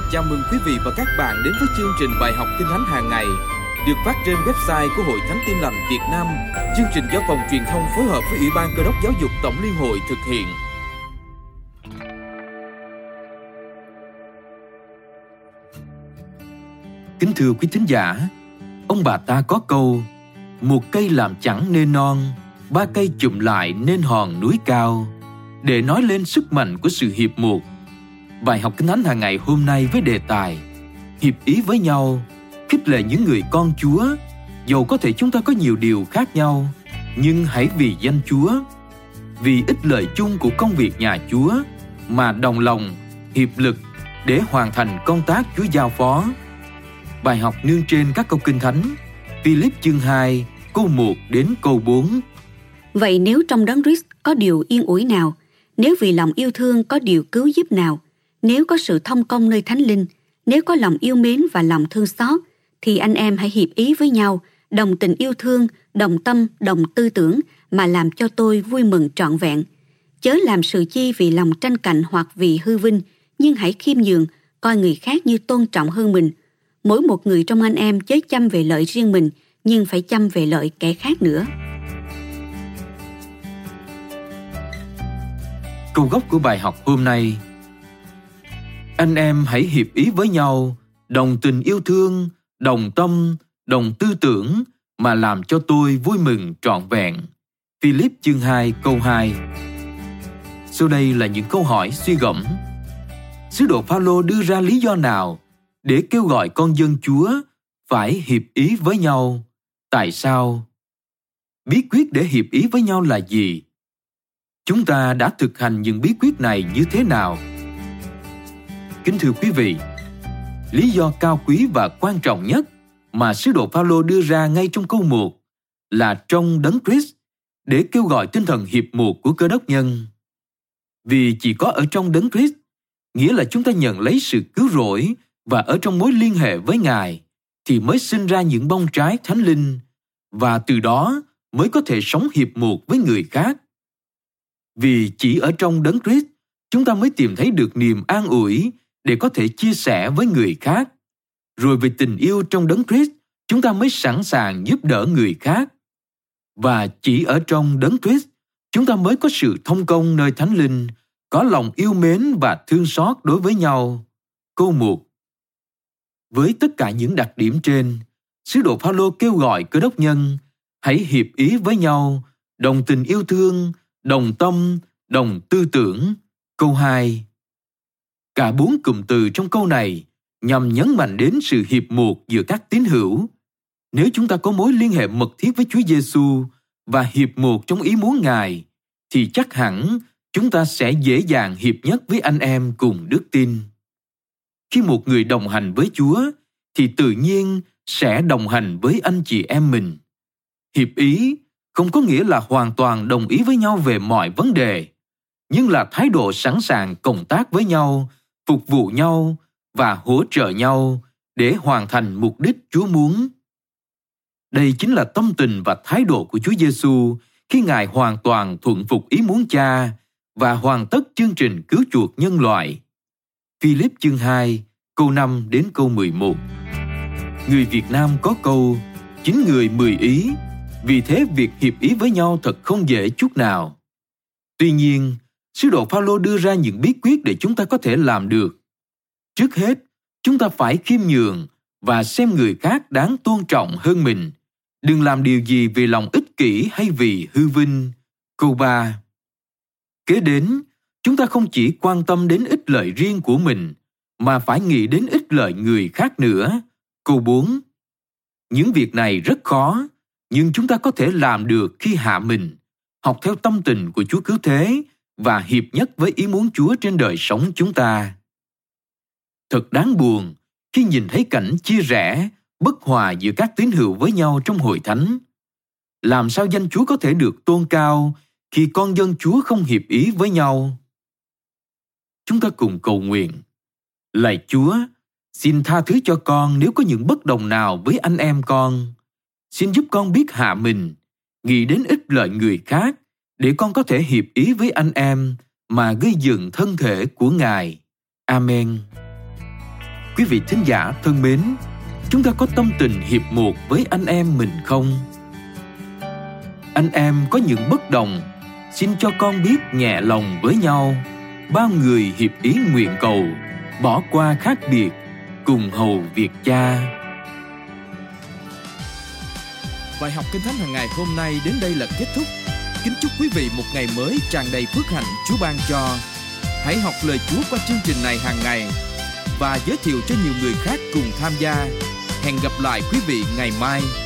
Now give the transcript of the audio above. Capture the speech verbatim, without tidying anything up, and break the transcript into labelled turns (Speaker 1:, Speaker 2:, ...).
Speaker 1: Chào mừng quý vị và các bạn đến với chương trình bài học Kinh Thánh hàng ngày được phát trên website của Hội Thánh Tin Lành Việt Nam. Chương trình do Phòng Truyền thông phối hợp với Ủy ban Cơ đốc Giáo dục Tổng Liên hội thực hiện.
Speaker 2: Kính thưa quý thính giả, ông bà ta có câu: một cây làm chẳng nên non, ba cây chụm lại nên hòn núi cao, để nói lên sức mạnh của sự hiệp một. Bài học Kinh Thánh hàng ngày hôm nay với đề tài hiệp ý với nhau, khích lệ những người con Chúa. Dầu có thể chúng ta có nhiều điều khác nhau, nhưng hãy vì danh Chúa, vì ích lợi chung của công việc nhà Chúa mà đồng lòng, hiệp lực để hoàn thành công tác Chúa giao phó. Bài học nương trên các câu Kinh Thánh Philip chương hai, câu một đến câu bốn.
Speaker 3: Vậy nếu trong Đấng Christ có điều yên ủi nào, nếu vì lòng yêu thương có điều cứu giúp nào, nếu có sự thông công nơi Thánh Linh, nếu có lòng yêu mến và lòng thương xót, thì anh em hãy hiệp ý với nhau, đồng tình yêu thương, đồng tâm, đồng tư tưởng, mà làm cho tôi vui mừng trọn vẹn. Chớ làm sự chi vì lòng tranh cạnh hoặc vì hư vinh, nhưng hãy khiêm nhường, coi người khác như tôn trọng hơn mình. Mỗi một người trong anh em chớ chăm về lợi riêng mình, nhưng phải chăm về lợi kẻ khác nữa.
Speaker 2: Câu gốc của bài học hôm nay: anh em hãy hiệp ý với nhau, đồng tình yêu thương, đồng tâm, đồng tư tưởng, mà làm cho tôi vui mừng trọn vẹn. Philip chương hai câu hai. Sau đây là những câu hỏi suy gẫm. Sứ đồ Phaolô đưa ra lý do nào để kêu gọi con dân Chúa phải hiệp ý với nhau? Tại sao? Bí quyết để hiệp ý với nhau là gì? Chúng ta đã thực hành những bí quyết này như thế nào? Kính thưa quý vị, lý do cao quý và quan trọng nhất mà sứ đồ Phaolô đưa ra ngay trong câu một là trong Đấng Christ, để kêu gọi tinh thần hiệp một của Cơ đốc nhân. Vì chỉ có ở trong Đấng Christ, nghĩa là chúng ta nhận lấy sự cứu rỗi và ở trong mối liên hệ với Ngài, thì mới sinh ra những bông trái Thánh Linh, và từ đó mới có thể sống hiệp một với người khác. Vì chỉ ở trong Đấng Christ, chúng ta mới tìm thấy được niềm an ủi để có thể chia sẻ với người khác. Rồi vì tình yêu trong Đấng Christ, chúng ta mới sẵn sàng giúp đỡ người khác. Và chỉ ở trong Đấng Christ, chúng ta mới có sự thông công nơi Thánh Linh, có lòng yêu mến và thương xót đối với nhau. Câu một. Với tất cả những đặc điểm trên, sứ đồ Phaolô kêu gọi Cơ đốc nhân hãy hiệp ý với nhau, đồng tình yêu thương, đồng tâm, đồng tư tưởng. Câu hai. Cả bốn cụm từ trong câu này nhằm nhấn mạnh đến sự hiệp một giữa các tín hữu. Nếu chúng ta có mối liên hệ mật thiết với Chúa Giêsu và hiệp một trong ý muốn Ngài, thì chắc hẳn chúng ta sẽ dễ dàng hiệp nhất với anh em cùng đức tin. Khi một người đồng hành với Chúa, thì tự nhiên sẽ đồng hành với anh chị em mình. Hiệp ý không có nghĩa là hoàn toàn đồng ý với nhau về mọi vấn đề, nhưng là thái độ sẵn sàng cộng tác với nhau, phục vụ nhau và hỗ trợ nhau để hoàn thành mục đích Chúa muốn. Đây chính là tâm tình và thái độ của Chúa Giêsu khi Ngài hoàn toàn thuận phục ý muốn Cha và hoàn tất chương trình cứu chuộc nhân loại. Philip chương hai, câu năm đến câu mười một. Người Việt Nam có câu chín người mười ý, vì thế việc hiệp ý với nhau thật không dễ chút nào. Tuy nhiên, sứ đồ Phaolô đưa ra những bí quyết để chúng ta có thể làm được. Trước hết, chúng ta phải khiêm nhường và xem người khác đáng tôn trọng hơn mình. Đừng làm điều gì vì lòng ích kỷ hay vì hư vinh. Câu ba. Kế đến, chúng ta không chỉ quan tâm đến ích lợi riêng của mình, mà phải nghĩ đến ích lợi người khác nữa. Câu bốn. Những việc này rất khó, nhưng chúng ta có thể làm được khi hạ mình, học theo tâm tình của Chúa Cứu Thế và hiệp nhất với ý muốn Chúa trên đời sống chúng ta. Thật đáng buồn khi nhìn thấy cảnh chia rẽ, bất hòa giữa các tín hữu với nhau trong hội thánh. Làm sao danh Chúa có thể được tôn cao khi con dân Chúa không hiệp ý với nhau? Chúng ta cùng cầu nguyện. Lạy Chúa, xin tha thứ cho con nếu có những bất đồng nào với anh em con. Xin giúp con biết hạ mình, nghĩ đến ích lợi người khác, để con có thể hiệp ý với anh em mà gây dựng thân thể của Ngài. Amen. Quý vị thính giả thân mến, chúng ta có tâm tình hiệp một với anh em mình không? Anh em có những bất đồng, xin cho con biết nhẹ lòng với nhau. Bao người hiệp ý nguyện cầu, bỏ qua khác biệt, cùng hầu việc Cha.
Speaker 1: Bài học Kinh Thánh hàng ngày hôm nay đến đây là kết thúc. Kính chúc quý vị một ngày mới tràn đầy phước hạnh Chúa ban cho. Hãy học lời Chúa qua chương trình này hàng ngày và giới thiệu cho nhiều người khác cùng tham gia. Hẹn gặp lại quý vị ngày mai.